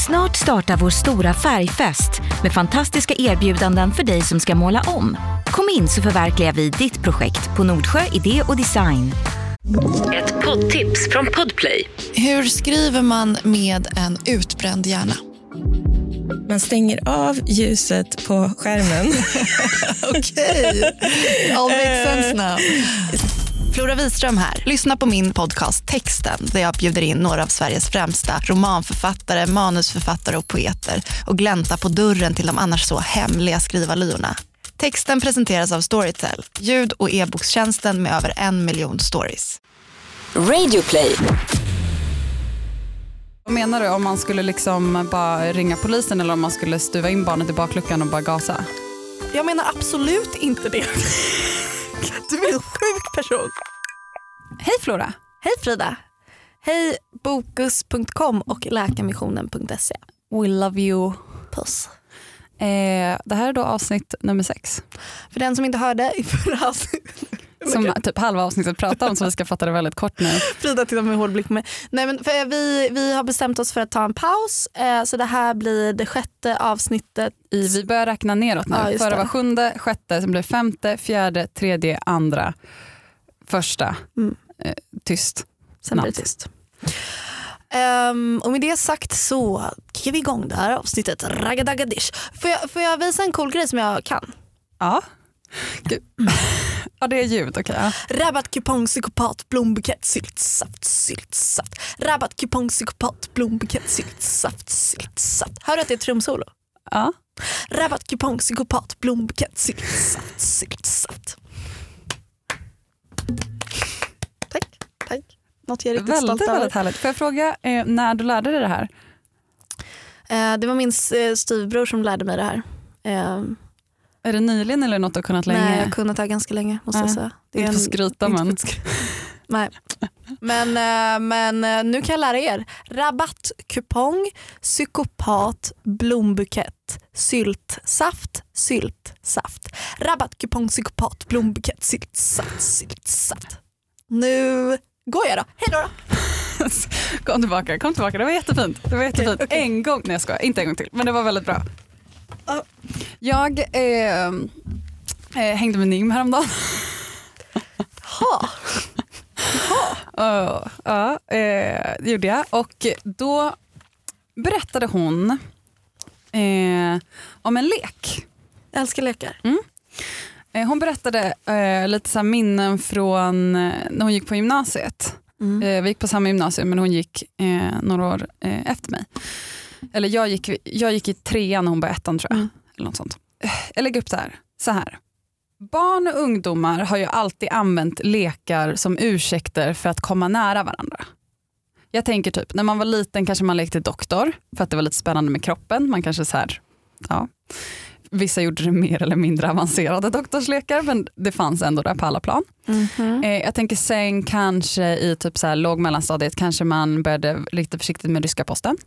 Snart startar vår stora färgfest med fantastiska erbjudanden för dig som ska måla om. Kom in så förverkligar vi ditt projekt på Nordsjö Idé och Design. Ett poddtips från Podplay. Hur skriver man med en utbränd hjärna? Man stänger av ljuset på skärmen. Okej, all makes sense now. Flora Wiström här. Lyssna på min podcast Texten där jag bjuder in några av Sveriges främsta romanförfattare, manusförfattare och poeter och glänta på dörren till de annars så hemliga skrivarlyorna. Texten presenteras av Storytel, ljud- och e-bokstjänsten med över 1 miljon stories. Radioplay. Vad menar du, om man skulle liksom bara ringa polisen eller om man skulle stuva in barnet i bakluckan och bara gasa? Jag menar absolut inte det. Du är en sjuk person. Hej Flora. Hej Frida. Hej bokus.com och läkarmissionen.se. We love you. Puss. Det här är då avsnitt nummer 6. För den som inte hörde i förra avsnittet. Som typ halva avsnittet pratar om, så vi ska fatta det väldigt kort nu. Frida tittar med hård blick på mig. Nej, men för vi har bestämt oss för att ta en paus. Så det här blir det 6:e avsnittet. Vi börjar räkna neråt nu. Ja, Förra var 7:e, 6:e, sen blir 5:e, 4:e, 3:e, 2:a, 1:a. Tyst. Sen blir det tyst. Och med det sagt så kickar vi igång det här avsnittet. Raggadagadish. Får jag visa en cool grej som jag kan? Ja. Gud. Ja, det är ljud, okej. Ja. Rabattkupong, psykopat, blombukett, syltsaft. Rabattkupong, psykopat, blombukett, syltsaft. Hör du att det är trumsolo? Ja. Rabattkupong, psykopat, blombukett, syltsaft. Tack. Något jag är riktigt stolt över. Väldigt härligt. Får jag fråga när du lärde dig det här? Det var min styvbror som lärde mig det här. Är det nyligen eller något du har kunnat länge? Nej, jag har kunnat det ganska länge, måste jag säga. Det är inte för skryta, men... Nej. Men nu kan jag lära er. Rabattkupong, psykopat, blombukett, syltsaft. Rabattkupong, psykopat, blombukett, syltsaft. Nu går jag då. Hej då. Kom tillbaka. Det var jättefint. Okay. En gång. Nej, jag skojar. Inte en gång till. Men det var väldigt bra. Jag hängde med Nim häromdagen. Det gjorde jag. Och då berättade hon om en lek. Jag älskar lekar. Hon berättade lite så här minnen från när hon gick på gymnasiet. Vi gick på samma gymnasium, men hon gick några år efter mig. Eller jag gick i 3:an och hon var 1:an, tror jag. Eller något sånt. Jag lägger upp det så här. Barn och ungdomar har ju alltid använt lekar som ursäkter för att komma nära varandra. Jag tänker typ, när man var liten kanske man lekte doktor för att det var lite spännande med kroppen. Man kanske så här, ja. Vissa gjorde det mer eller mindre avancerade doktorslekar, men det fanns ändå där på alla plan. Jag tänker sen kanske i typ så här låg-mellanstadiet kanske man började lite försiktigt med ryska posten.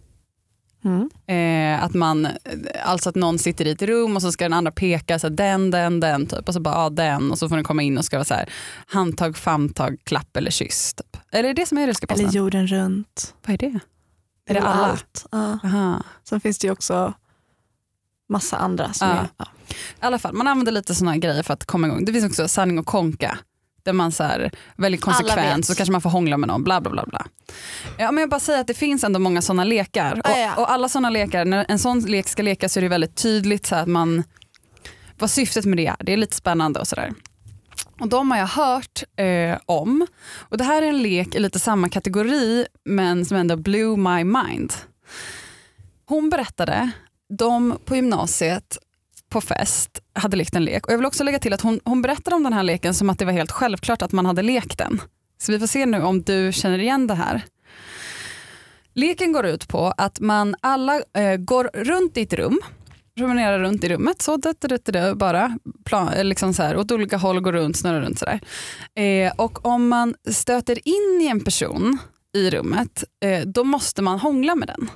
Att man, alltså att någon sitter i ett rum och så ska den andra peka så den typ, och så bara den, och så får den komma in och ska vara så här handtag, famtag, klapp eller kyss typ. Eller är det som är ryska posten? Eller jorden runt. Vad är det? Är det alla? Allt. Sen finns det ju också massa andra som är, I alla fall, man använder lite såna grejer för att komma igång. Det finns också sanning och konka, där man så här väldigt konsekvent, så kanske man får hångla med någon, bla bla bla bla. Ja, men jag bara säger att det finns ändå många såna lekar. Och alla såna lekar, när en sån lek ska lekas så är det väldigt tydligt så att man, vad syftet med det är. Det är lite spännande och sådär. Och de har jag hört om. Och det här är en lek i lite samma kategori, men som ändå blew my mind. Hon berättade, de på gymnasiet på fest hade lekt en lek. Och jag vill också lägga till att hon berättade om den här leken som att det var helt självklart att man hade lekt den. Så vi får se nu om du känner igen det här. Leken går ut på att man alla går runt i ett rum, promenerar runt i rummet så bara liksom så här, åt olika håll, går runt, snurrar runt sådär. Och om man stöter in i en person i rummet, då måste man hångla med den.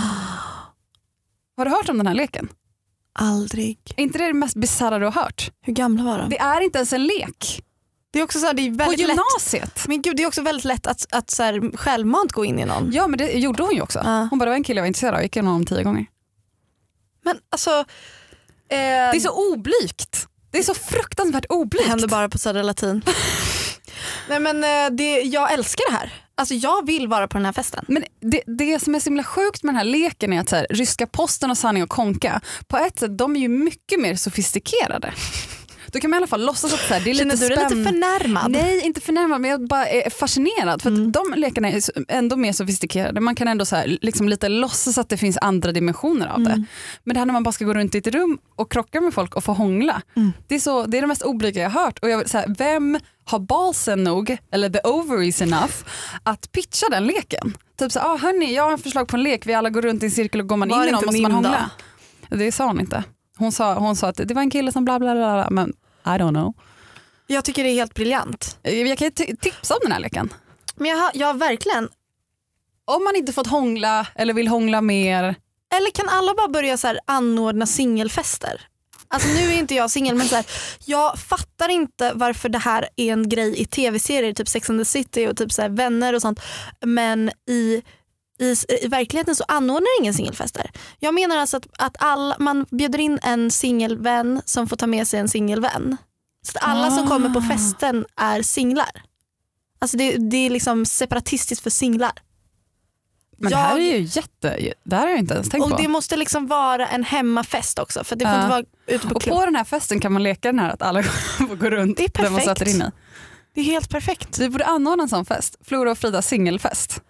Har du hört om den här leken? Aldrig. Är inte det mest bizarra du har hört? Hur gamla var de? Det är inte ens en lek. Det är också så här, det är väldigt på gymnasiet. Lätt. Men gud, det är också väldigt lätt att så här, självmant gå in i någon. Ja, men det gjorde hon ju också. Hon bara, det var en kille jag var intresserad av. Jag gick igenom honom 10 gånger. Men alltså... det är så oblygt. Det är så fruktansvärt oblygt. Det händer bara på Södra Latin. Nej, men jag älskar det här. Alltså jag vill vara på den här festen. Men det som är så himla sjukt med den här leken är att så här, ryska posten och Sanning och Konka, på ett sätt, de är ju mycket mer sofistikerade. Då kan man i alla fall låtsas att så här, det är lite du är lite förnärmad? Nej, inte förnärmad, men jag bara är fascinerad. För att de lekarna är ändå mer sofistikerade. Man kan ändå så här, liksom lite låtsas att det finns andra dimensioner av det. Men det här när man bara ska gå runt i ett rum och krocka med folk och få hångla. Det är det mest oblyga jag har hört. Och jag, så här, vem har balsen nog, eller the ovaries enough, att pitcha den leken? Typ så här, hörni, jag har en förslag på en lek. Vi alla går runt i en cirkel och går man in i någon måste man hångla. Det sa hon inte. Hon sa att det var en kille som bla bla bla, men I don't know. Jag tycker det är helt briljant. Jag kan tipsa om den här leken. Men jag verkligen. Om man inte fått hångla eller vill hångla mer. Eller kan alla bara börja så här anordna singelfester? Alltså nu är inte jag singel, men så här, jag fattar inte varför det här är en grej i tv-serier, typ Sex and the City och typ så här Vänner och sånt. Men i verkligheten så anordnar ingen singelfester. Jag menar alltså att man bjuder in en singelvän som får ta med sig en singelvän. Så att alla som kommer på festen är singlar. Alltså det är liksom separatistiskt för singlar. Men det här är ju det här har jag inte ens tänkt på. Och det måste liksom vara en hemmafest också, för det får inte vara ute på klubb. Och på den här festen kan man leka den här att alla får gå runt. Det är perfekt. Där man sätter in i. Det är helt perfekt. Vi borde anordna en sån fest. Flora och Frida singelfest.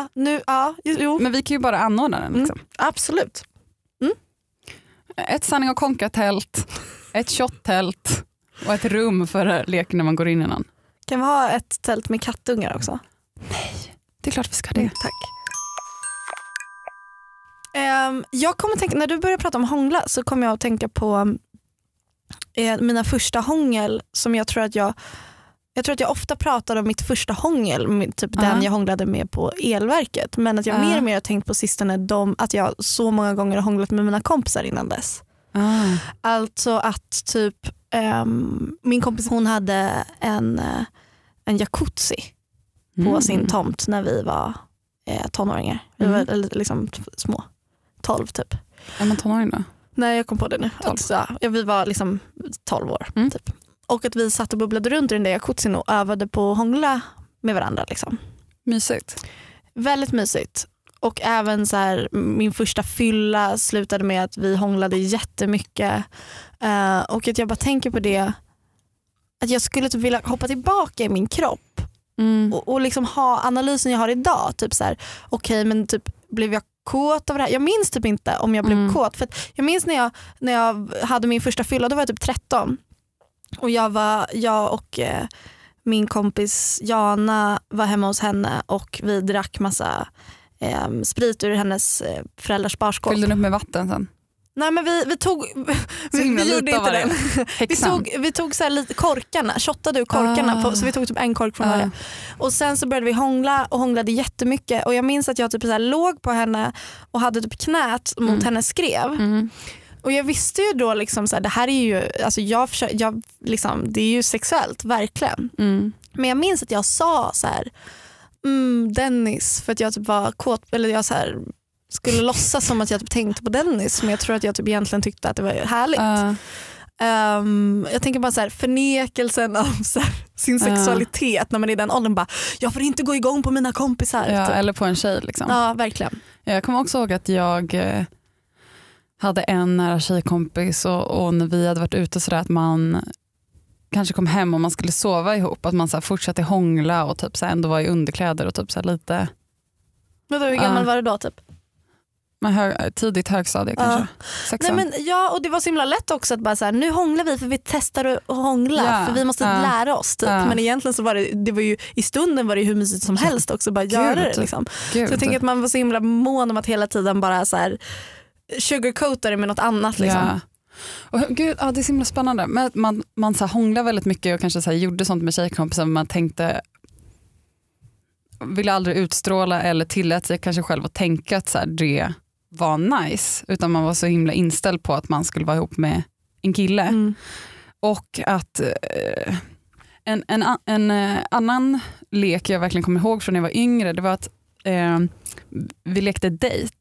Jo. Men vi kan ju bara anordna den liksom. Absolut. Ett Sanning och Konka-tält, ett shot-tält och ett rum för leken när man går in i någon. Kan vi ha ett tält med kattungar också? Nej, det är klart vi ska ha det. Tack. Jag kommer tänka, när du börjar prata om hångla så kommer jag att tänka på mina första hångel som jag tror att jag ofta pratade om mitt första hångel, typ den jag hånglade med på elverket, men att jag mer och mer har tänkt på sistone att jag så många gånger har hånglat med mina kompisar innan dess. Alltså att typ min kompis, hon hade en jacuzzi på sin tomt när vi var tonåringar. Vi var liksom små. 12 typ. Är man tonåring då? Nej, jag kom på det nu. Vi var liksom 12 år typ. Och att vi satt och bubblade runt i den där jacuzzin och övade på att hångla med varandra. Liksom. Mysigt. Väldigt mysigt. Och även så här, min första fylla slutade med att vi hånglade jättemycket. Och att jag bara tänker på det. Att jag skulle typ vilja hoppa tillbaka i min kropp. Och liksom ha analysen jag har idag. Typ så här, okej, men typ blev jag kåt av det här? Jag minns typ inte om jag blev kåt. För att jag minns när jag hade min första fylla, då var jag typ 13. Och jag och min kompis Jana var hemma hos henne och vi drack massa sprit ur hennes föräldrars barskåp. Fyllde den upp med vatten sen? Nej, men vi tog vi gjorde inte den. Vi tog så här lite korkarna, shottade ur korkarna så vi tog typ en kork från varje. Och sen så började vi hångla och hånglade jättemycket och jag minns att jag typ så här låg på henne och hade typ knät mot hennes skrev. Och jag visste ju då liksom så här, det här är ju alltså jag liksom, det är ju sexuellt verkligen. Men jag minns att jag sa så här Dennis, för att jag typ var kåt, eller jag så här skulle låtsas som att jag typ tänkte på Dennis, men jag tror att jag typ egentligen tyckte att det var härligt. Jag tänker bara så här, förnekelsen av så här, sin sexualitet när man är i den åldern, bara jag får inte gå igång på mina kompisar. Typ. Eller på en tjej liksom. Ja, verkligen. Jag kommer också ihåg att jag hade en nära tjejkompis och när vi hade varit ute så där att man kanske kom hem och man skulle sova ihop, att man så här fortsatte hångla och typ så här ändå var i underkläder och typ så här lite. Men hur gammal var det då typ? Tidigt högstadie kanske. Nej, men och det var så himla lätt också att bara så här, nu hånglar vi för vi testar att hångla för vi måste lära oss typ. Men egentligen så var det var ju i stunden var det hur mysigt som helst också, bara göra det liksom. Så jag tänker att man var så himla mån om att hela tiden bara så här sugarcoata det med något annat liksom. Och gud, det är så himla spännande. Men man så här hånglar väldigt mycket och kanske så här gjorde sånt med tjejkompisar, man tänkte ville aldrig utstråla eller tillät sig kanske själv att tänka att så här, det var nice, utan man var så himla inställd på att man skulle vara ihop med en kille. Och att En annan lek jag verkligen kommer ihåg från när jag var yngre, det var att vi lekte date.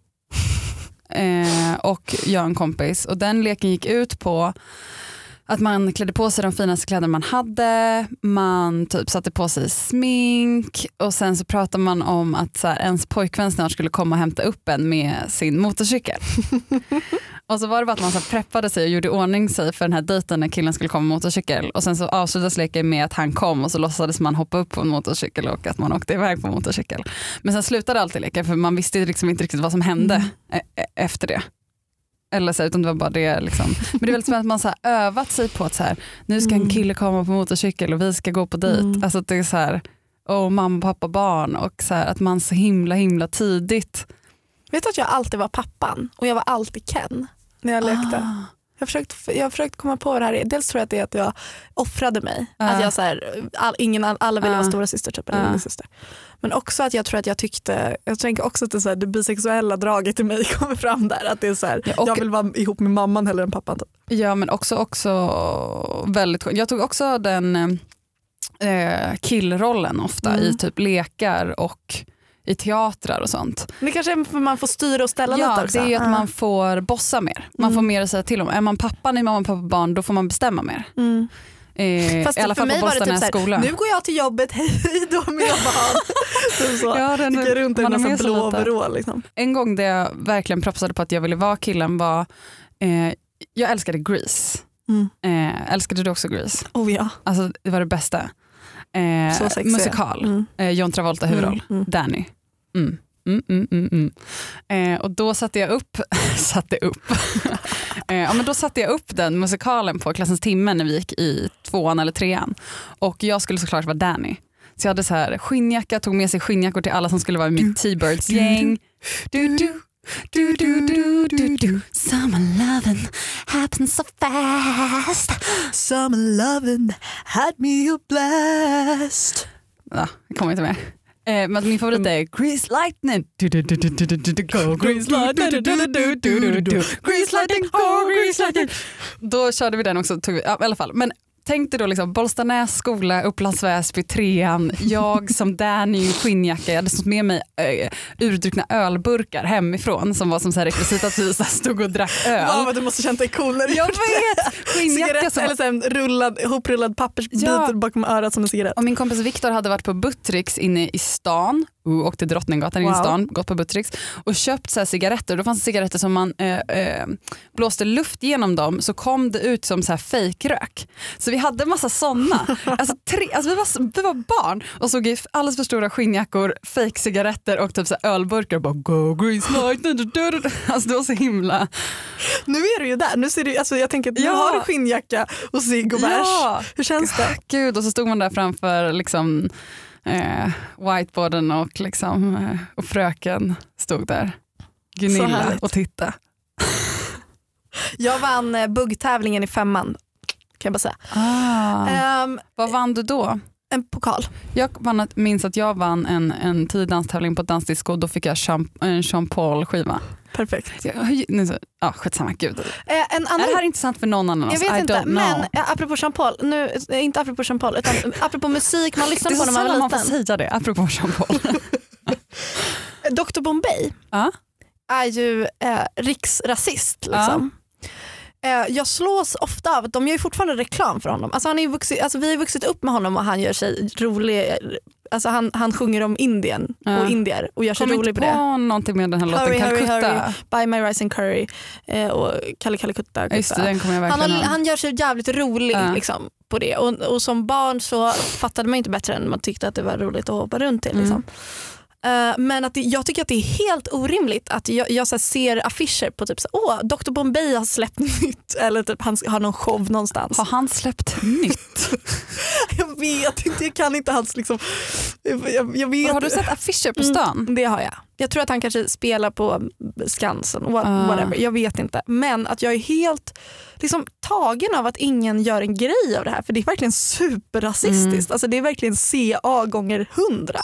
Och jag och en kompis. Och den leken gick ut på att man klädde på sig de finaste kläder man hade. Man typ satte på sig smink. Och sen så pratade man om att så här, ens pojkvän snart skulle komma och hämta upp en med sin motorcykel. Och så var det bara att man så preppade sig och gjorde ordning sig för den här dejten när killen skulle komma med motorcykel. Och sen så avslutades leken med att han kom och så låtsades man hoppa upp på en motorcykel och att man åkte iväg på motorcykel. Men sen slutade alltid leken för man visste liksom inte riktigt vad som hände efter det. Eller så, utan det var bara det liksom. Men det är väldigt spännande att man så här övat sig på att så här, nu ska en kille komma på motorcykel och vi ska gå på dejt. Alltså det är så här, mamma, pappa, barn och så här, att man så himla tidigt. Vet du att jag alltid var pappan och jag var alltid Ken när jag lekte. Jag har försökt komma på det här. Dels tror jag att det är att jag offrade mig. Att jag så här, alla ville vara stora syster typ, eller syster. Men också att jag tror att jag tänker också att det, så här, det bisexuella draget i mig kommer fram där. Att det är så här, jag vill vara ihop med mamman hellre än pappan. Typ. Ja, men också väldigt. Jag tog också den killrollen ofta i typ lekar och i teatrar och sånt. Det kanske är för man får styra och ställa lite också. Ja, det är att man får bossa mer. Man får mer att säga till om. Är man pappan i mamma, pappa, barn, då får man bestämma mer. Fast i alla fall för mig på var det typ skola. Nu går jag till jobbet, hej då mina barn. Så, ja, gick runt i en blå overall. Liksom. En gång där jag verkligen propsade på att jag ville vara killen var, jag älskade Grease. Älskade du också Grease? Oh ja. Alltså det var det bästa. Musikal. John Travolta huvudroll. Danny. Och då satte jag upp men då satte jag upp den musikalen på Klassens timme när vi gick i 2:an eller 3:an. Och jag skulle såklart vara Danny. Så jag hade så här skinnjacka, tog med sig skinnjackor till alla som skulle vara i mitt T-Birds gäng. Summer lovin' happens so fast. Summer lovin' had me a blast. Ja, det kommer inte mer. Men min favorit är Grease Lightning. Go Grease Lightning. Grease Lightning, go Grease Lightning. Då körde vi den också, i alla fall. Men tänk dig då liksom Bollstanäs skola, Upplands Väsby 3:an. Jag som Danny i skinnjacka. Jag hade stått med mig urdruckna ölburkar hemifrån som var som så här rekvisit att vi stod och drack öl. Ja, men du måste känna dig cool när du jag vet. Skinnjacka som... eller så en hoprullad pappersbit bakom örat som en cigarett. Och min kompis Viktor hade varit på Buttricks inne i stan. Och till Drottninggatan i stan, gått på Buttricks och köpt så här cigaretter. Då fanns det cigaretter som man blåste luft genom dem, så kom det ut som så här fejkrök. Så vi hade massa sådana. Alltså vi var barn och såg i alldeles för stora skinnjackor, fejkcigaretter och typ så här ölburkar och bara go Grease Lightning. Alltså det var så himla. Nu är du ju där. Nu ser du, alltså jag tänker att nu har du skinnjacka och cigg och bärs. Hur känns det? Gud, och så stod man där framför liksom whiteboarden och liksom och fröken stod där, Gunilla, och titta. Jag vann buggtävlingen i 5:an, kan jag bara säga. Vad vann du då? En pokal. Jag minns att jag vann en tiddanstävling på ett dansdisco. Då fick jag en Jean Paul skiva. Perfekt. Skitsamma, gud. Är det här intressant för någon annan? Jag vet inte, men apropå Jean Paul, inte apropå Jean Paul, utan apropå musik man lyssnar på när man var liten. Man får säga det, apropå Jean Paul. Dr. Bombay är ju riksrasist liksom. Jag slås ofta av att de gör ju fortfarande reklam för honom. Alltså vi har vuxit upp med honom och han gör sig rolig. Alltså han sjunger om Indien och indier och gör sig rolig på det. Kom inte på någonting med den här låten Calcutta. Buy my rice and curry och Calcutta. Just det, den kommer jag verkligen han gör sig jävligt rolig liksom, på det. Och som barn så fattade man inte bättre än man tyckte att det var roligt att hoppa runt till. Liksom. Men jag tycker att det är helt orimligt att jag så ser affischer på typ Dr. Bombay har släppt nytt eller typ han har någon show någonstans. Har han släppt nytt? Jag vet inte, jag kan inte hans liksom jag vet. Har du sett affischer på stan? Det har jag. Jag tror att han kanske spelar på Skansen whatever, jag vet inte. Men att jag är helt liksom tagen av att ingen gör en grej av det här, för det är verkligen superrasistiskt. Alltså det är verkligen CA gånger 100.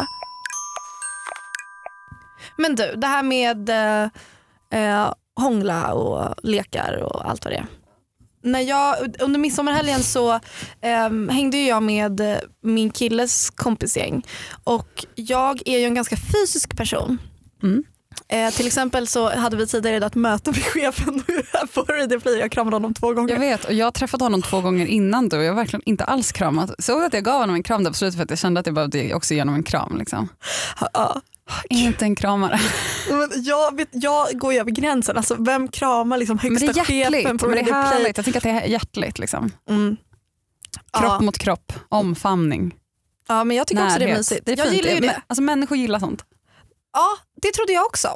Men du, det här med hångla och lekar och allt vad det är. under midsommarhelgen så hängde jag med min killes kompisgäng och jag är ju en ganska fysisk person. Till exempel så hade vi tidigare ett möte med chefen för Idefly. Jag kramade honom 2 gånger. Jag vet, och jag har träffat honom 2 gånger innan och jag har verkligen inte alls kramat. Såg att jag gav honom en kram där på slutet för att jag kände att jag behövde också ge honom en kram. Liksom. Inte en kramare. Men jag går ju över gränsen. Alltså, vem kramar liksom högsta chefen på det är härligt. Jag tycker att det är hjärtligt. Liksom. Kropp mot kropp, omfamning. Ja, men jag tycker också det är mysigt. Det är jag gillar ju det. Alltså, människor gillar sånt. Ja, det trodde jag också.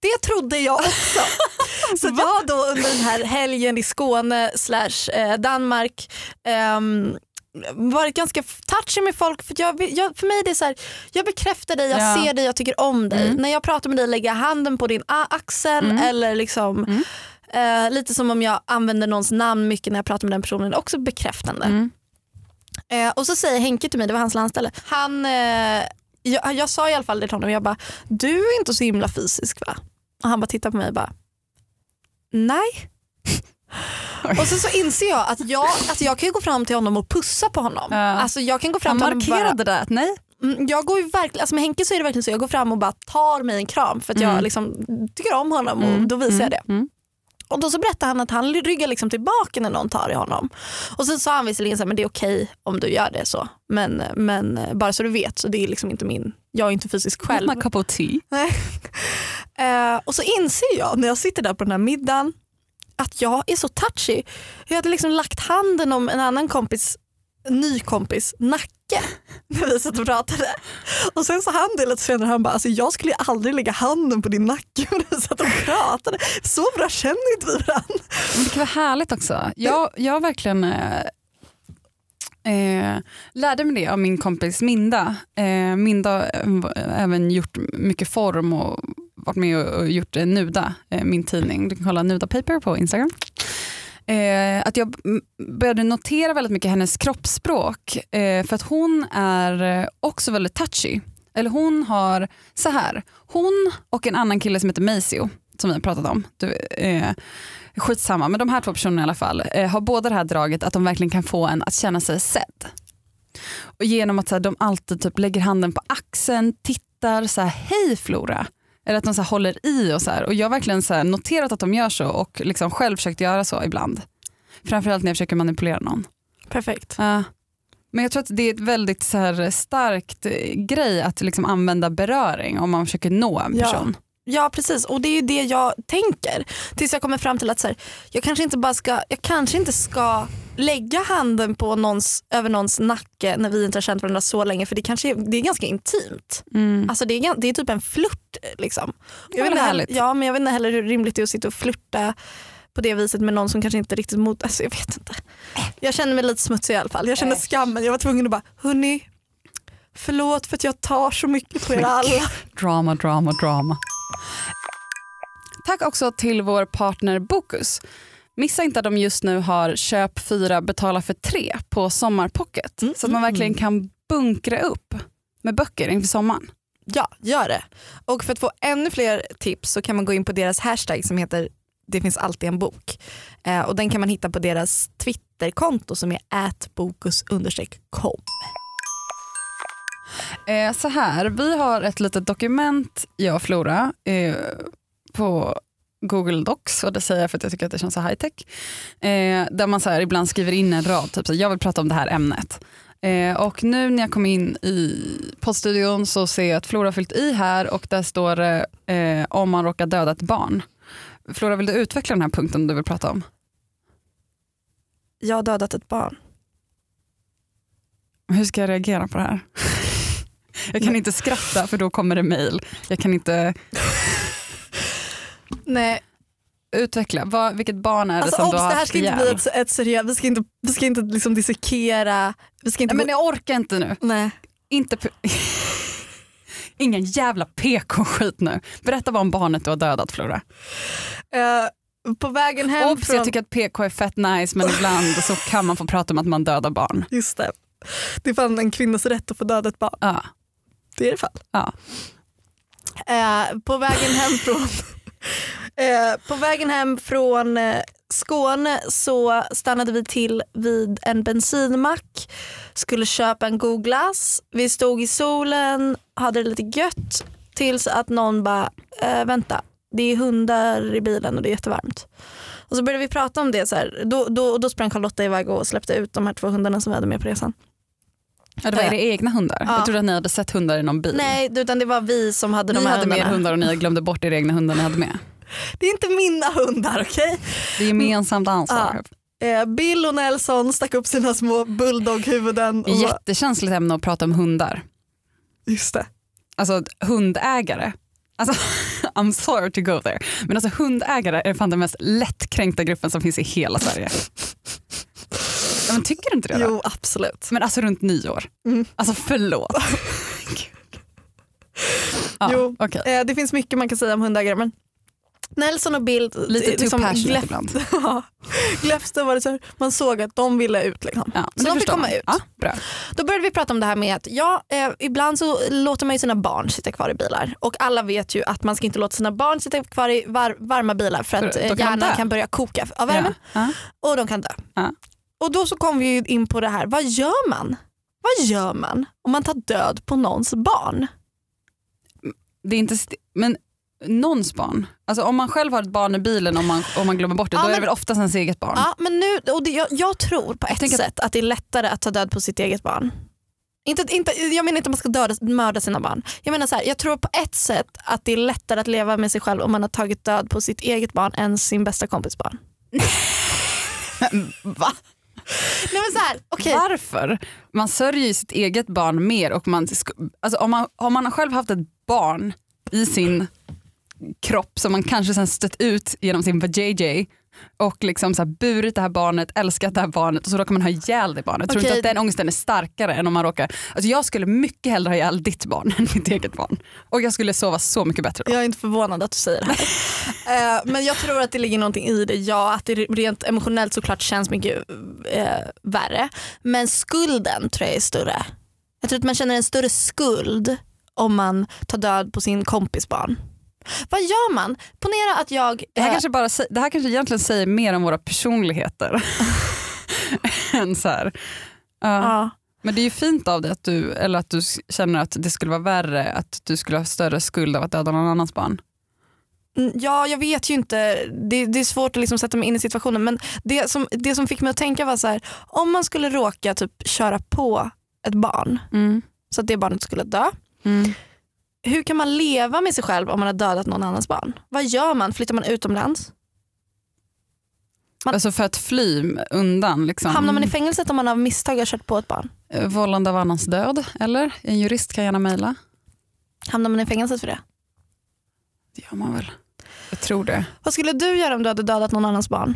Så jag då under den här helgen i Skåne / Danmark varit ganska touchy med folk. För för mig är det så här, jag bekräftar dig, jag ser dig, jag tycker om dig. När jag pratar med dig lägger jag handen på din axel eller liksom lite som om jag använder någons namn mycket när jag pratar med den personen. Också bekräftande. Och så säger Henke till mig, det var hans landställe. Jag sa i alla fall det till honom, jag bara, du är inte så himla fysisk va? Och han bara tittar på mig och bara, nej. Och så inser jag att jag kan ju gå fram till honom och pussa på honom. Alltså jag kan gå fram till honom och markerade det, nej? Jag går ju verkligen, alltså med Henke så är det verkligen så, jag går fram och bara tar mig en kram för att jag liksom tycker om honom och då visar jag det. Och då så berättar han att han ryggar liksom tillbaka när någon tar i honom. Och så sa han visserligen så här, men det är okej om du gör det så. Men bara så du vet, så det är liksom inte jag är inte fysisk själv. My cup of tea. Och så inser jag när jag sitter där på den här middagen att jag är så touchy. Jag hade liksom lagt handen om en annan ny kompis nacke när vi satt och pratade. Och sen så han det lite senare, han bara, alltså jag skulle aldrig lägga handen på din nacke när vi satt och pratade. Så bra känner inte vi varandra. Men det kan vara härligt också. Jag verkligen lärde mig det av min kompis Minda. Minda har även gjort mycket form och varit med och gjort Nuda, min tidning. Du kan kolla Nuda Paper på Instagram. Att jag började notera väldigt mycket hennes kroppsspråk för att hon är också väldigt touchy. Eller hon har så här, hon och en annan kille som heter Maceo som vi har pratat om, skitsamma, men de här 2 personerna i alla fall har båda det här draget att de verkligen kan få en att känna sig sedd. Och genom att så här, de alltid typ lägger handen på axeln, tittar så här, hej Flora. Eller att de så här håller i och så här. Och jag har verkligen så här noterat att de gör så och liksom själv försökt göra så ibland. Framförallt när jag försöker manipulera någon. Perfekt. Men jag tror att det är ett väldigt så här starkt grej att liksom använda beröring om man försöker nå en person. Ja, precis. Och det är ju det jag tänker. Tills jag kommer fram till att så här, jag kanske inte ska lägga handen på över någons nacke när vi inte har känt varandra så länge, för det är ganska intimt. Alltså det är typ en flört liksom. Jag vet men jag vet inte heller hur rimligt det är att sitta och flirta på det viset med någon som kanske inte riktigt alltså jag vet inte. Jag känner mig lite smutsig i alla fall. Jag känner skammen. Jag var tvungen att bara, hörni, förlåt för att jag tar så mycket på er alla. Drama. Tack också till vår partner Bokus. Missa inte att de just nu har köp 4, betala för 3 på Sommarpocket. Så att man verkligen kan bunkra upp med böcker inför sommaren. Ja, gör det. Och för att få ännu fler tips så kan man gå in på deras hashtag som heter Det finns alltid en bok. Och den kan man hitta på deras Twitterkonto som är @bokus_com. Så här, vi har ett litet dokument, jag och Flora, på Google Docs, och det säger jag för att jag tycker att det känns så high tech. Där man så här ibland skriver in en rad, typ så jag vill prata om det här ämnet. Och nu när jag kom in i poddstudion så ser jag att Flora har fyllt i här och där står det om man råkar döda ett barn. Flora, vill du utveckla den här punkten du vill prata om? Jag har dödat ett barn. Hur ska jag reagera på det här? Jag kan inte skratta för då kommer det mejl. Jag kan inte... Nej. Utveckla. Vilket barn är det som du har haft ihjäl? Det här ska inte bli ett seriöst... Vi ska inte liksom dissekera... Men jag orkar inte nu. Nej. Inte... Ingen jävla PK-skit nu. Berätta vad om barnet du har dödat, Flora. På vägen hem jag tycker att PK är fett nice, men ibland så kan man få prata om att man dödar barn. Just det. Det är fan en kvinnas rätt att få döda ett barn. Ja. Det är det fan. Ja. På vägen hem från Skåne så stannade vi till vid en bensinmack, skulle köpa en god glass. Vi stod i solen, hade det lite gött tills att någon bara, vänta, det är hundar i bilen och det är jättevarmt. Och så började vi prata om det så här. Då sprang Charlotta iväg och släppte ut de här 2 hundarna som vi hade med på resan. Ja, det var era egna hundar? Ja. Jag trodde att ni hade sett hundar i någon bil. Nej, utan det var vi som hade de här hundarna. Ni hade med hundar och ni glömde bort era egna hundar ni hade med. Det är inte mina hundar, okej? Det är gemensamt ansvar. Ja. Bill och Nelson stack upp sina små bulldog-huvuden. Och jättekänsligt ämne att prata om hundar. Just det. Alltså hundägare. Alltså, I'm sorry to go there. Men alltså hundägare är fan den mest lättkränkta gruppen som finns i hela Sverige. Ja, men tycker du inte det då? Jo, absolut. Men alltså runt 9 år. Alltså förlåt. Ja, jo, okay. Det finns mycket man kan säga om hundägare, men Nelson och Bill lite liksom ibland. Gläfste var det så här, man såg att de ville ut liksom. Ja, så de fick komma ut. Ja, bra. Då började vi prata om det här med att ibland så låter man ju sina barn sitta kvar i bilar, och alla vet ju att man ska inte låta sina barn sitta kvar i varma bilar för att hjärnan kan börja koka av värmen. Ja. Och de kan dö. Ja. Och då så kom vi in på det här, vad gör man om man tar död på någons barn? Det är inte men någons barn. Alltså om man själv har ett barn i bilen, om man glömmer bort det, då är det väl oftast ens eget barn. Ja, men nu, och jag tror på ett sätt att det är lättare att ta död på sitt eget barn. Jag menar inte att man ska mörda sina barn. Jag menar så här, jag tror på ett sätt att det är lättare att leva med sig själv om man har tagit död på sitt eget barn än sin bästa kompis barn. Va? Nej, men så här, okay. Varför? Man sörjer sitt eget barn mer, och alltså om man har själv haft ett barn i sin kropp som man kanske sen stött ut genom sin vajayjay och liksom så här burit det här barnet, älskat det här barnet, och så råkar man ha ihjäl det barnet. Tror du inte att den ångesten är starkare än om man råkar... Alltså jag skulle mycket hellre ha ihjäl ditt barn än mitt eget barn. Och jag skulle sova så mycket bättre då. Jag är inte förvånad att du säger det här. Men jag tror att det ligger någonting i det. Ja, att det rent emotionellt såklart känns mycket värre. Men skulden tror jag är större. Jag tror att man känner en större skuld om man tar död på sin kompis barn. Vad gör man? Ponera att jag... Det här kanske egentligen säger mer om våra personligheter än så här. Ja. Men det är ju fint av det att du känner att det skulle vara värre, att du skulle ha större skuld av att döda någon annans barn. Ja, jag vet ju inte. Det är svårt att liksom sätta mig in i situationen, men det som fick mig att tänka var så här, om man skulle råka typ köra på ett barn så att det barnet skulle dö. Hur kan man leva med sig själv om man har dödat någon annans barn? Vad gör man? Flyttar man utomlands? Alltså för att fly undan liksom. Hamnar man i fängelset om man av misstag har kört på ett barn? Vållande av annans död, eller? En jurist kan gärna mejla. Hamnar man i fängelset för det? Det gör man väl. Jag tror det. Vad skulle du göra om du hade dödat någon annans barn?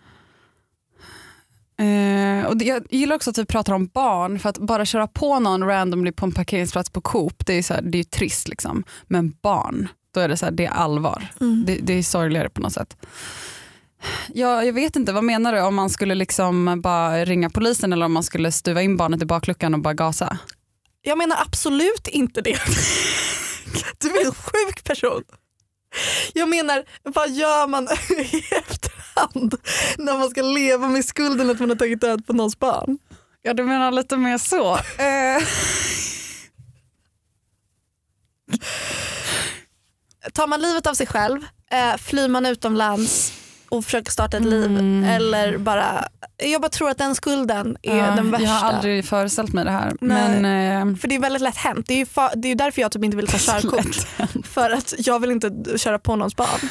Och jag gillar också att vi pratar om barn, för att bara köra på någon randomly på en parkeringsplats på Coop, det är så här, det är trist liksom. Men barn, då är det så här, det är allvar. Det är sorgligare på något sätt. Ja, jag vet inte, vad menar du, om man skulle liksom bara ringa polisen eller om man skulle stuva in barnet i bakluckan och bara gasa? Jag menar absolut inte det. Du är en sjuk person. Jag menar, vad gör man i efterhand när man ska leva med skulden att man har tagit död på någons barn? Ja, du menar lite mer så. Tar man livet av sig själv, flyr man utomlands och försöker starta ett liv, eller bara... Jag bara tror att den skulden är den värsta. Jag har aldrig föreställt mig det här. Men, för det är väldigt lätt hänt. Det är ju därför jag typ inte vill ta körkort. För att jag vill inte köra på någons barn.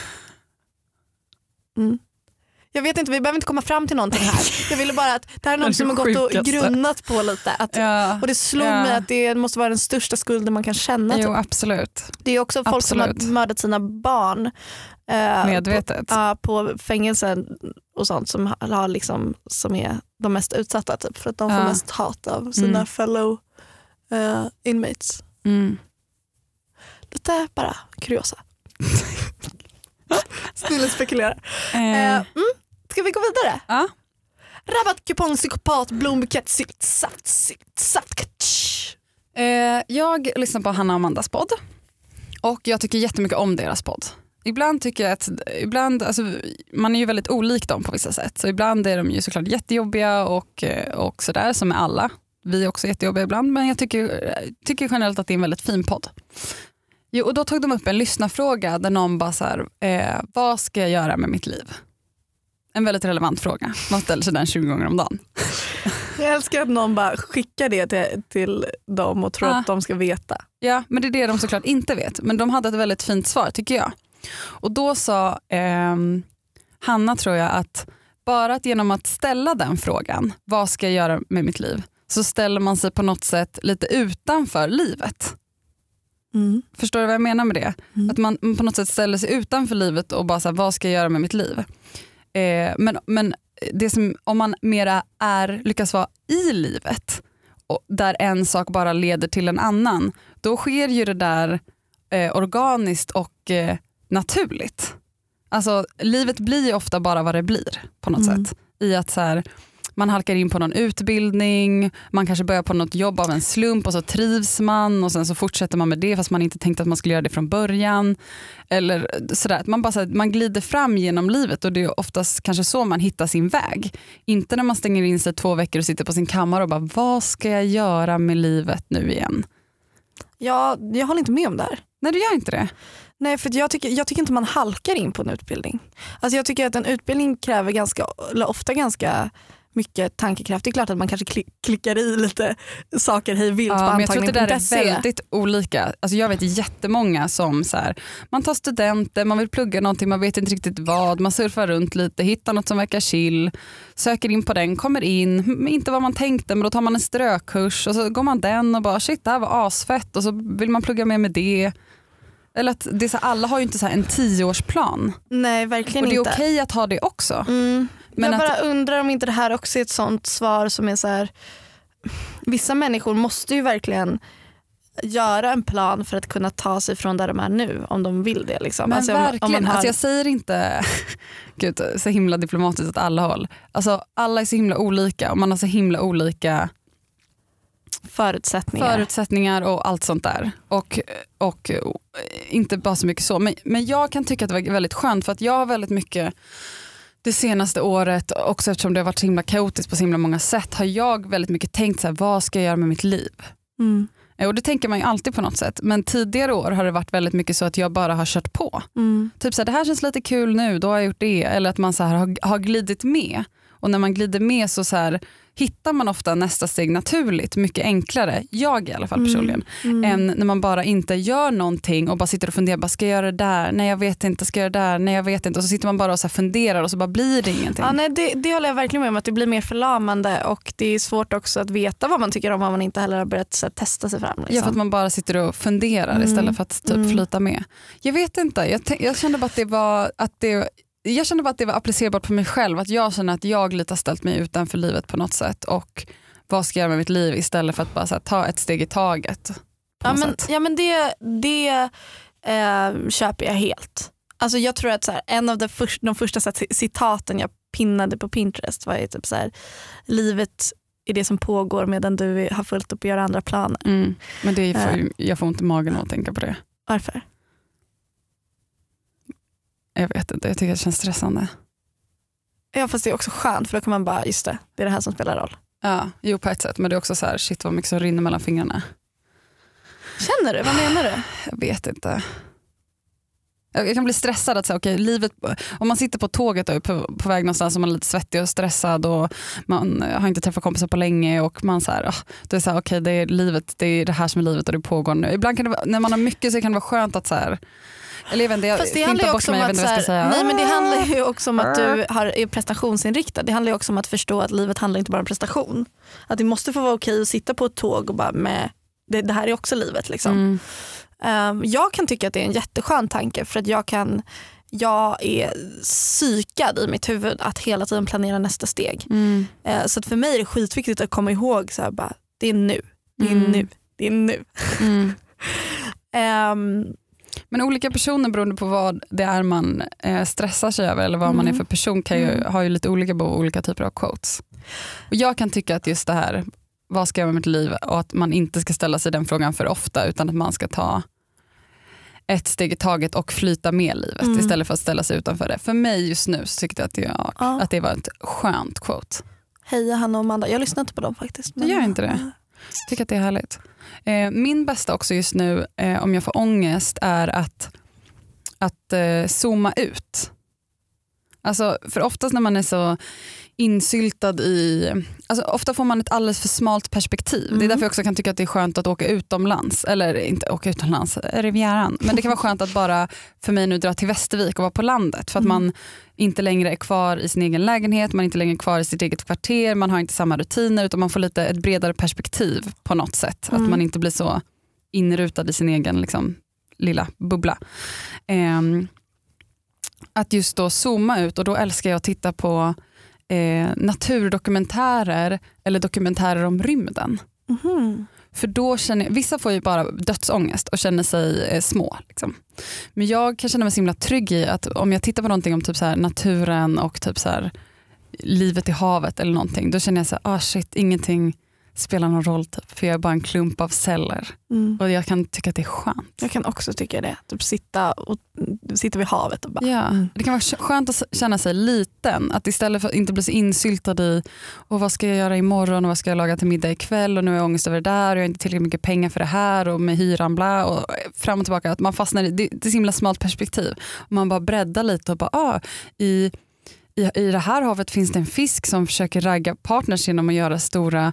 Jag vet inte, vi behöver inte komma fram till någonting här. Jag ville bara att det här är något som har gått och grunnat på lite. Och det slog mig att det måste vara den största skulden man kan känna. Jo, absolut. Det är också folk som har mördat sina barn. Medvetet. På fängelsen och sånt som har liksom, som är de mest utsatta typ, för att de får mest hat av sina fellow inmates. Lite bara kuriosa. Snille spekulera. Ska vi gå vidare? Ja. Rabattkupong, psykopat, blombukett, saft. Jag lyssnar på Hanna och Amandas podd. Och jag tycker jättemycket om deras podd. ibland tycker jag att alltså, man är ju väldigt olik dem på vissa sätt. Så ibland är de ju såklart jättejobbiga och sådär, som är alla. Vi är också jättejobbiga ibland, men jag tycker generellt att det är en väldigt fin podd. Jo, och då tog de upp en lyssnarfråga där någon bara så här, vad ska jag göra med mitt liv? En väldigt relevant fråga. Man ställer sig den 20 gånger om dagen. Jag älskar att någon bara skickar det till dem och tror att de ska veta. Ja, men det är det de såklart inte vet. Men de hade ett väldigt fint svar, tycker jag. Och då sa Hanna, tror jag, att bara att genom att ställa den frågan, vad ska jag göra med mitt liv, så ställer man sig på något sätt lite utanför livet. Mm. Förstår du vad jag menar med det? Att man på något sätt ställer sig utanför livet och bara så här, vad ska jag göra med mitt liv? Men det som, om man mera lyckas vara i livet och där en sak bara leder till en annan, då sker ju det där organiskt och naturligt. Alltså livet blir ju ofta bara vad det blir på något sätt. I att så här, man halkar in på någon utbildning, man kanske börjar på något jobb av en slump och så trivs man och sen så fortsätter man med det fast man inte tänkte att man skulle göra det från början. Eller sådär, man bara så här, man glider fram genom livet och det är oftast kanske så man hittar sin väg. Inte när man stänger in sig 2 veckor och sitter på sin kammare och bara, vad ska jag göra med livet nu igen? Ja, jag håller inte med om det här. Nej, du gör inte det. Nej, för jag tycker inte man halkar in på en utbildning. Alltså jag tycker att en utbildning kräver ofta ganska mycket tankekraft. Det är klart att man kanske klickar i lite saker hej vilt på antagning.se. Men jag tror att det där är väldigt olika. Alltså jag vet jättemånga som så här, man tar studenter, man vill plugga någonting, man vet inte riktigt vad, man surfar runt lite, hittar något som verkar chill, söker in på den, kommer in, inte vad man tänkte, men då tar man en strökurs och så går man den och bara shit, det här var asfett och så vill man plugga med det. Eller att det är så, alla har ju inte så här en 10-årsplan. Nej, verkligen inte. Och det är okej att ha det också. Men jag bara undrar om inte det här också är ett sånt svar som är så här, vissa människor måste ju verkligen göra en plan för att kunna ta sig från där de är nu, om de vill det liksom. Men alltså, verkligen, alltså jag säger inte gud, så himla diplomatiskt åt alla håll. Alltså alla är så himla olika och man har så himla olika förutsättningar och allt sånt där. Och inte bara så mycket så. Men jag kan tycka att det var väldigt skönt för att jag har väldigt mycket det senaste året, också eftersom det har varit så himla kaotiskt på så himla många sätt, har jag väldigt mycket tänkt så här, vad ska jag göra med mitt liv? Och det tänker man ju alltid på något sätt. Men tidigare år har det varit väldigt mycket så att jag bara har kört på. Typ så här, det här känns lite kul nu, då har jag gjort det. Eller att man så här har glidit med. Och när man glider med så här hittar man ofta nästa steg naturligt, mycket enklare, jag i alla fall personligen, än när man bara inte gör någonting och bara sitter och funderar, bara, ska jag göra det där? Nej, jag vet inte. Ska jag göra det där? Nej, jag vet inte. Och så sitter man bara och så här funderar och så bara blir det ingenting. Ja, nej, det håller jag verkligen med om, att det blir mer förlamande och det är svårt också att veta vad man tycker om man inte heller har börjat så här, testa sig fram. Liksom. Ja, för att man bara sitter och funderar istället för att typ flyta med. Jag vet inte, jag kände bara jag kände bara att det var applicerbart på mig själv, att jag känner att jag lite har ställt mig utanför livet på något sätt och vad ska jag göra med mitt liv istället för att bara så här, ta ett steg i taget. Ja men det köper jag helt. Alltså jag tror att så här, en av de första så här, citaten jag pinnade på Pinterest var ju typ så här, livet är det som pågår medan du har fullt upp att göra andra planer. Men jag får ont i magen att tänka på det. Varför? Jag vet inte, jag tycker det känns stressande. Ja, fast det är också skönt för då kan man bara, just det är det här som spelar roll. Ja, jo på ett sätt, men det är också så här, shit vad mycket som rinner mellan fingrarna. Känner du? Vad menar du? Jag vet inte. Jag kan bli stressad att säga, okej, livet, om man sitter på tåget och på väg någonstans och man är lite svettig och stressad och man har inte träffat kompisar på länge och man så här, det är så här, okej, det är livet, det är det här som är livet och det pågår nu. Ibland kan det vara, när man har mycket så kan det vara skönt att så här, eller fast det handlar ju också om att nej, men det handlar ju också om att du är prestationsinriktad. Det handlar ju också om att förstå att livet handlar inte bara om prestation. Att det måste få vara okej att sitta på ett tåg och bara med det här är också livet liksom. Jag kan tycka att det är en jätteskön tanke för att jag är psykad i mitt huvud att hela tiden planera nästa steg. Så att för mig är det skitviktigt att komma ihåg så här, bara, det är nu. Det är nu. Men olika personer beroende på vad det är man stressar sig över eller vad man är för person kan ju ha ju lite olika behov, olika typer av quotes. Och jag kan tycka att just det här, vad ska jag med mitt liv, och att man inte ska ställa sig den frågan för ofta utan att man ska ta ett steg i taget och flyta med livet istället för att ställa sig utanför det. För mig just nu så tyckte jag att det var ett skönt quote. Heja Hanna och Amanda. Jag lyssnar inte på dem faktiskt. Men... Du gör inte det? Jag tycker att det är härligt. Min bästa också just nu, om jag får ångest, är att zooma ut. Alltså, för oftast när man är så insyltad i... Alltså, ofta får man ett alldeles för smalt perspektiv. Det är därför jag också kan tycka att det är skönt att åka utomlands. Eller inte åka utomlands, Rivieran. Men det kan vara skönt att bara för mig nu dra till Västervik och vara på landet. För att man inte längre är kvar i sin egen lägenhet. Man är inte längre kvar i sitt eget kvarter. Man har inte samma rutiner. Utan man får lite ett bredare perspektiv på något sätt. Att man inte blir så inrutad i sin egen liksom, lilla bubbla. Att just då zooma ut, och då älskar jag att titta på naturdokumentärer eller dokumentärer om rymden. För då känner jag, vissa får ju bara dödsångest och känner sig små. Liksom. Men jag kan känna mig så himla trygg i att om jag tittar på någonting om typ så här naturen och typ så här livet i havet eller någonting, då känner jag så här, shit, ingenting spelar någon roll typ, för jag är bara en klump av celler. Och jag kan tycka att det är skönt. Jag kan också tycka det. Typ sitta vid havet och bara... Ja, det kan vara skönt att känna sig liten. Att istället för att inte bli så insyltad i vad ska jag göra imorgon och vad ska jag laga till middag ikväll och nu har jag ångest över det där och jag har inte tillräckligt mycket pengar för det här och med hyran bla och fram och tillbaka. Att man fastnar i det är så himla smalt perspektiv. Och man bara breddar lite och bara i det här havet finns det en fisk som försöker ragga partners genom att göra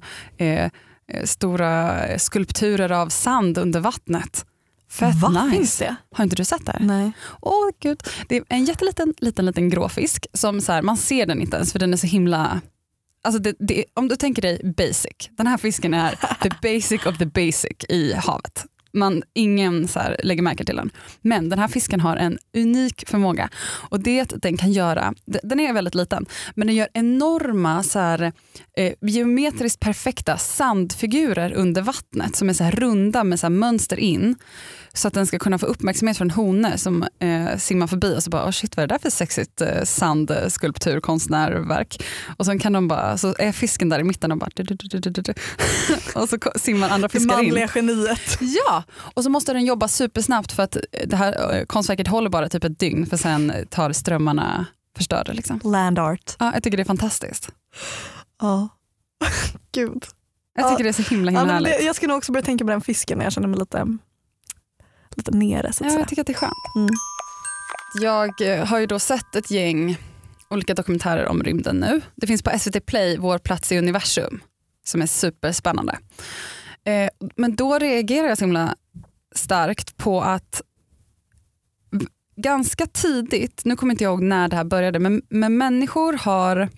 stora skulpturer av sand under vattnet. Fett nice. Finns det? Har inte du sett det? Nej. Gud. Det är en jätteliten grå fisk som så här, man ser den inte ens för den är så himla... Alltså om du tänker dig basic. Den här fisken är the basic of the basic i havet. Ingen så här lägger märke till den. Men den här fisken har en unik förmåga. Och det den kan göra, den är väldigt liten, men den gör enorma så här, geometriskt perfekta sandfigurer under vattnet som är så här runda med så här mönster in. Så att den ska kunna få uppmärksamhet från honor som simmar förbi och så bara, shit, vad är det där för sexigt sandskulptur, konstnärverk? Och sen kan de bara, så är fisken där i mitten och bara och så simmar andra fiskar in. Det manliga geniet. Ja, och så måste den jobba supersnabbt för att det här konstverket håller bara typ ett dygn för sen tar strömmarna förstör det liksom. Land art. Ja, jag tycker det är fantastiskt. Ja, gud. Jag tycker det är så himla härligt. Jag ska nog också börja tänka på den fisken när jag känner mig lite nere så att säga. Jag tycker att det är skönt. Jag har ju då sett ett gäng olika dokumentärer om rymden nu. Det finns på SVT Play, Vår plats i universum, som är superspännande. Men då reagerar jag så himla starkt på att ganska tidigt, nu kommer inte jag ihåg när det här började, men människor har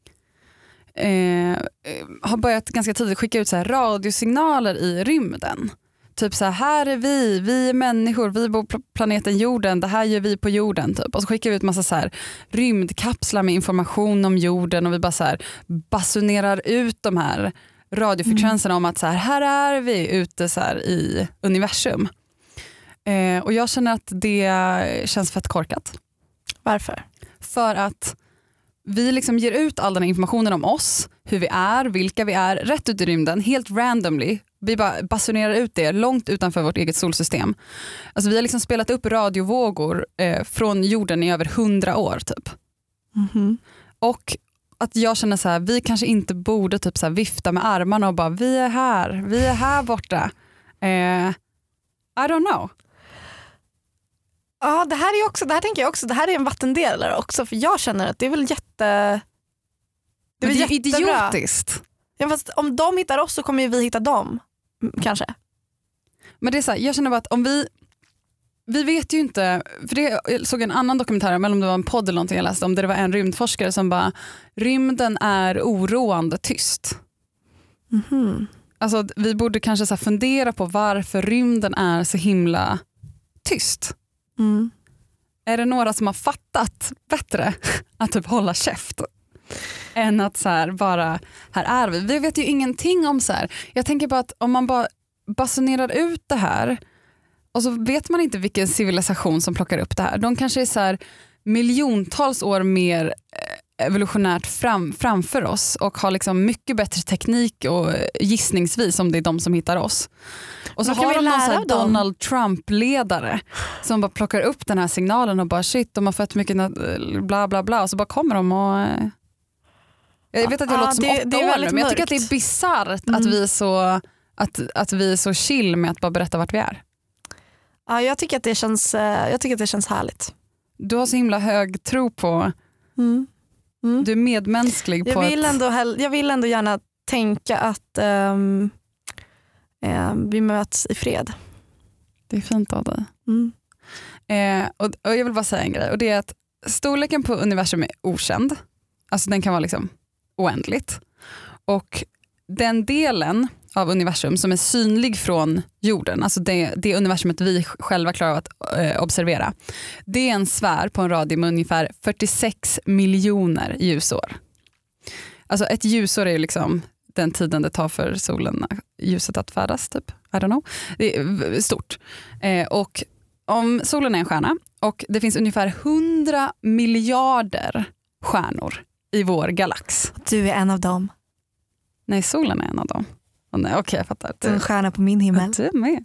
börjat ganska tidigt skicka ut så här radiosignaler i rymden. Typ så här är vi är människor, vi bor på planeten jorden, det här gör vi på jorden typ. Och så skickar vi ut massa så här rymdkapslar med information om jorden och vi bara så här basunerar ut de här radiofrekvenserna om att så här är vi ute så här i universum. Och jag känner att det känns fett korkat. Varför? För att vi liksom ger ut all den här informationen om oss, hur vi är, vilka vi är, rätt ut i rymden, helt randomly. Vi bara basunerar ut det långt utanför vårt eget solsystem. Alltså vi har liksom spelat upp radiovågor från jorden i över 100 år typ. Och att jag känner så här, vi kanske inte borde typ så här vifta med armarna och bara vi är här borta. I don't know. Ja, det här tänker jag också, det här är en vattendelare också, för jag känner att det är väl det är väl idiotiskt. Ja, fast om de hittar oss så kommer ju vi hitta dem, kanske. Men det är så här, jag känner bara att om vi vet ju inte, för jag såg en annan dokumentär, eller om det var en podd eller någonting jag läste om, där det var en rymdforskare som bara, rymden är oroande tyst. Alltså vi borde kanske så här fundera på varför rymden är så himla tyst. Är det några som har fattat bättre att typ hålla käft än att så här bara, här är vi. Vi vet ju ingenting om så här. Jag tänker bara att om man bara basunerar ut det här och så vet man inte vilken civilisation som plockar upp det här. De kanske är så här miljontals år mer evolutionärt framför oss och har liksom mycket bättre teknik och gissningsvis om det är de som hittar oss. Och så har de någon så här Donald Trump-ledare som bara plockar upp den här signalen och bara shit, de har fått mycket bla bla bla, och så bara kommer de och... Jag vet att jag låter som 8 år nu, men jag tycker att det är bizarrt att vi är så chill med att bara berätta vart vi är. Ja, jag tycker att det känns härligt. Du har så himla hög tro på... Du är medmänsklig på jag vill ändå gärna tänka att vi möts i fred. Det är fint av dig. Och jag vill bara säga en grej, och det är att storleken på universum är okänd. Alltså den kan vara liksom oändligt. Och den delen av universum som är synlig från jorden, alltså det universumet vi själva klarar av att observera, det är en sfär på en radie med ungefär 46 miljoner ljusår. Alltså ett ljusår är ju liksom den tiden det tar för ljuset att färdas typ. I don't know. Det är stort. Och om solen är en stjärna och det finns ungefär 100 miljarder stjärnor i vår galax. Du är en av dem. Nej, solen är en av dem. Okej, jag fattar. Du är en stjärna på min himmel. Du är med.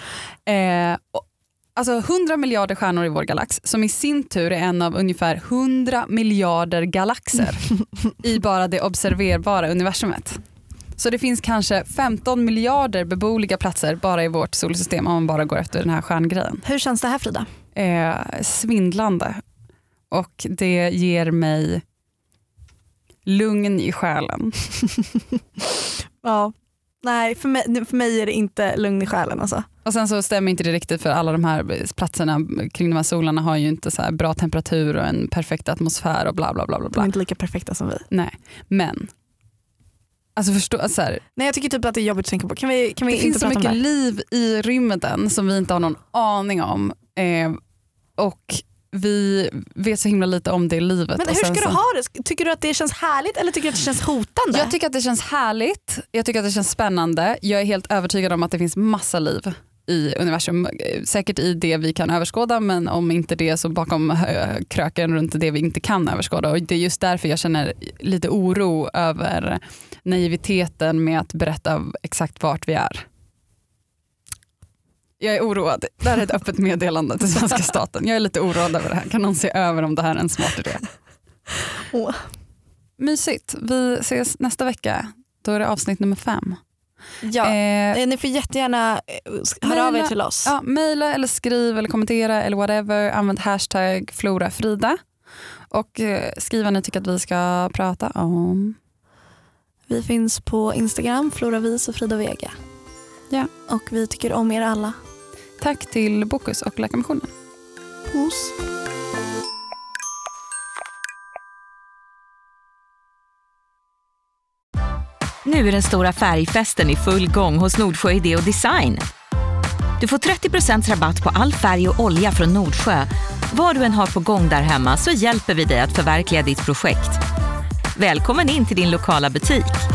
Alltså 100 miljarder stjärnor i vår galax, som i sin tur är en av ungefär 100 miljarder galaxer i bara det observerbara universumet. Så det finns kanske 15 miljarder beboeliga platser bara i vårt solsystem om man bara går efter den här stjärngrejen. Hur känns det här, Frida? Svindlande. Och det ger mig lugn i själen. Ja. Nej, för mig är det inte lugn i själen alltså. Och sen så stämmer inte det riktigt, för alla de här platserna kring de här solarna har ju inte så här bra temperatur och en perfekt atmosfär och bla bla bla bla. De är inte lika perfekta som vi. Nej, men alltså förstå så här, nej, jag tycker typ att det är jobbigt att tänka på. Kan vi det inte finns så prata om mycket det? liv i rymden som vi inte har någon aning om. Och vi vet så himla lite om det livet. Men hur ska du ha det? Tycker du att det känns härligt eller tycker du att det känns hotande? Jag tycker att det känns härligt. Jag tycker att det känns spännande. Jag är helt övertygad om att det finns massa liv i universum. Säkert i det vi kan överskåda, men om inte det så bakom kröken runt det vi inte kan överskåda. Och det är just därför jag känner lite oro över naiviteten med att berätta exakt vart vi är. Jag är oroad. Det här är ett öppet meddelande till svenska staten. Jag är lite oroad över det här. Kan någon se över om det här är en smart idé? Mysigt. Vi ses nästa vecka. Då är det avsnitt nummer 5. Ja, ni får jättegärna höra av er till oss. Ja, mejla eller skriv eller kommentera eller whatever. Använd hashtag FloraFrida. Och skriv vad ni tycker att vi ska prata om. Vi finns på Instagram, Floravis och Frida Vega. Ja. Och vi tycker om er alla. Tack till Bokus och Läkarmissionen. Puss. Nu är den stora färgfesten i full gång hos Nordsjö Idé och Design. Du får 30% rabatt på all färg och olja från Nordsjö. Vad du än har på gång där hemma så hjälper vi dig att förverkliga ditt projekt. Välkommen in till din lokala butik.